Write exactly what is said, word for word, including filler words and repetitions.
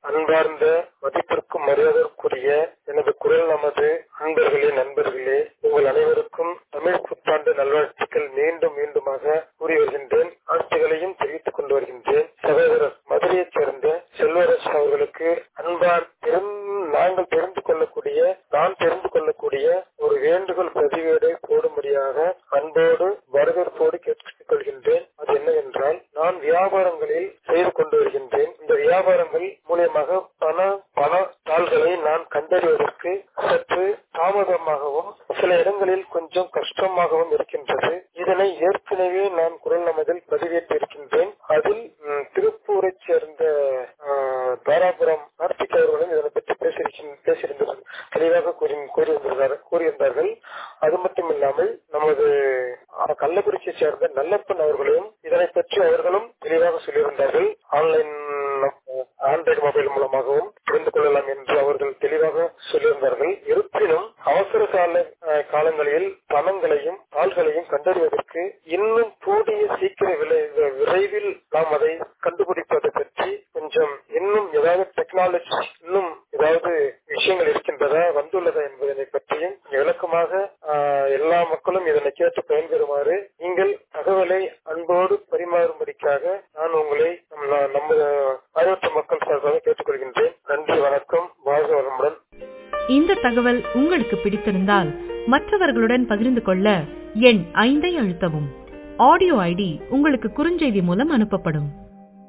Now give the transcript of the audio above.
அன்பார்ந்த மதிப்பிற்கும் மரியாதைக்குரிய எனது குரல் நமது அன்பர்களே, நண்பர்களே, உங்கள் அனைவருக்கும் தமிழ் புத்தாண்டு நல்வாழ்த்துக்கள் மீண்டும் மீண்டுமாக கூறி வருகின்றேன். வாழ்த்துகளையும் தெரிவித்துக் கொண்டு வருகின்றேன். சகோதரர் மதுரையைச் சேர்ந்த செல்வரசு அவர்களுக்கு அன்பான் நாங்கள் தெரிந்து கொள்ளக்கூடிய நான் தெரிந்து கொள்ளக்கூடிய ஒரு வேண்டுகோள் பதிவேடை போடும்படியாக அன்போடு வரவேற்போடு கேட்டுக் கொள்கின்றேன். அது என்னவென்றால், நான் வியாபாரங்களில் செய்து கொண்டு வருகின்றேன். இந்த வியாபாரங்கள் மூலியமாக பண பண தாள்களை நான் கண்டறிவதற்கு சற்று தாமதமாகவும் சில இடங்களில் கொஞ்சம் கஷ்டமாகவும் இருக்கின்றது. இதனை ஏற்கனவே நான் குரல் நமதில் பதிவேற்றிருக்கின்றேன். அதில் திருப்பூரை சேர்ந்த தாராபுரம் கார்த்திக் அவர்களும் இதனை பற்றி பேசியிருந்தார்கள், தெளிவாக கூறியிருந்தார்கள். அது மட்டும் இல்லாமல் நமது கள்ளக்குறிச்சியை சேர்ந்த நல்லப்பன் அவர்களும் இதனை பற்றி அவர்களும் தெளிவாக சொல்லியிருந்தார்கள். ஆன்லைன் ஆண்ட்ராய்டு மொபைல் மூலமாகவும் தெரிந்து கொள்ளலாம் என்று அவர்கள் தெளிவாக சொல்லியிருந்தார்கள். இருப்பினும் அவசர கால காலங்களில் பணங்களையும் தாள்களையும் கண்டறிவதற்கு இன்னும் கூடிய சீக்கிர விரைவில் நாம் அதை கண்டுபிடிப்பதை பற்றி கொஞ்சம் இன்னும் ஏதாவது டெக்னாலஜி இன்னும் ஏதாவது விஷயங்கள் இருக்கின்றதா, வந்துள்ளதா என்பதனை பற்றியும் விளக்கமாக எல்லா மக்களும் இதனை கேட்டு பயன்பெறுமாறு நீங்கள் தகவலை அன்போடு பரிமாறும்படிக்காக நான் உங்களை நம்ம ஆர்வத்த மக்கள் சார்பாக கேட்டுக்கொள்கின்றேன். நன்றி, வணக்கம், வாழ்க வளமுடன். இந்த தகவல் உங்களுக்கு பிடித்திருந்தால் மற்றவர்களுடன் பகிர்ந்து கொள்ள எண் ஐந்தை அழுத்தவும். ஆடியோ ஐடி உங்களுக்கு குறுஞ்செய்தி மூலம் அனுப்பப்படும்.